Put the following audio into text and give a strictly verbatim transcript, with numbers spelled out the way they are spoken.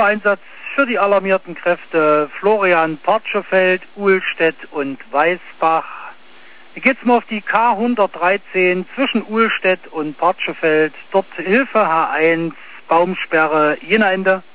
Sondereinsatz für die alarmierten Kräfte Florian Partschefeld, Uhlstedt und Weißbach. Hier geht's mal auf die K hundertdreizehn zwischen Uhlstedt und Partschefeld. Dort Hilfe H eins, Baumsperre, Jena Ende.